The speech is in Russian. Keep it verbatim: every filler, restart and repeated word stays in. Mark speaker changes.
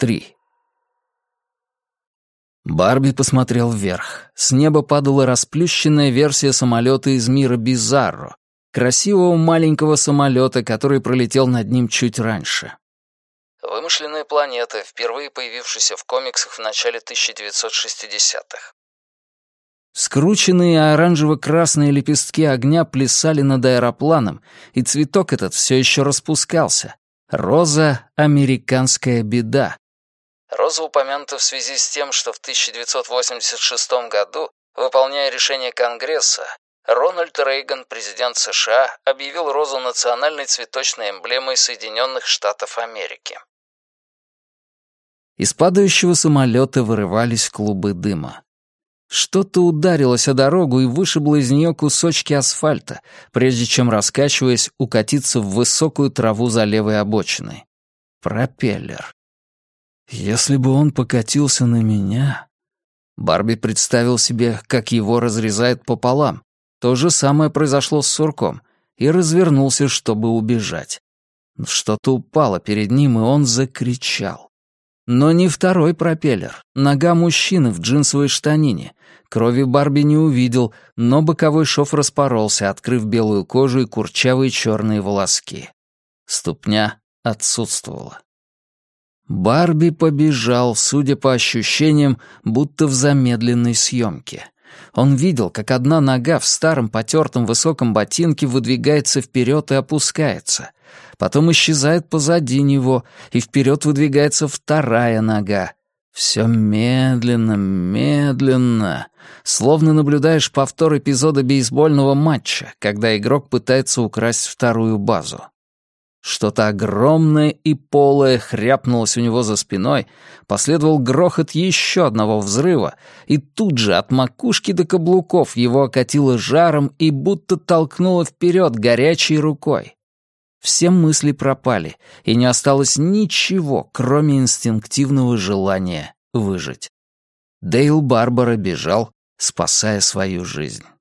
Speaker 1: три. Барби посмотрел вверх. С неба падала расплющенная версия самолета из мира Бизарро, красивого маленького самолета, который пролетел над ним чуть раньше. Вымышленная планета, впервые появившаяся в комиксах в начале тысяча девятьсот шестидесятых. Скрученные оранжево-красные лепестки огня плясали над аэропланом, и цветок этот все еще распускался. Роза — американская беда. Роза упомянута в связи с тем, что в тысяча девятьсот восемьдесят шестом году, выполняя решение Конгресса, Рональд Рейган, президент США, объявил розу национальной цветочной эмблемой Соединенных Штатов Америки. Из падающего самолета вырывались клубы дыма. Что-то ударилось о дорогу и вышибло из нее кусочки асфальта, прежде чем, раскачиваясь, укатиться в высокую траву за левой обочиной. Пропеллер. Если бы он покатился на меня... Барби представил себе, как его разрезает пополам. То же самое произошло с сурком, и развернулся, чтобы убежать. Что-то упало перед ним, и он закричал. Но не второй пропеллер. Нога мужчины в джинсовой штанине. Крови Барби не увидел, но боковой шов распоролся, открыв белую кожу и курчавые черные волоски. Ступня отсутствовала. Барби побежал, судя по ощущениям, будто в замедленной съемке. Он видел, как одна нога в старом потертом высоком ботинке выдвигается вперед и опускается. Потом исчезает позади него, и вперед выдвигается вторая нога. Все медленно, медленно, словно наблюдаешь повтор эпизода бейсбольного матча, когда игрок пытается украсть вторую базу. Что-то огромное и полое хряпнулось у него за спиной, последовал грохот еще одного взрыва, и тут же от макушки до каблуков его окатило жаром и будто толкнуло вперед горячей рукой. Все мысли пропали, и не осталось ничего, кроме инстинктивного желания выжить. Дейл Барбара бежал, спасая свою жизнь.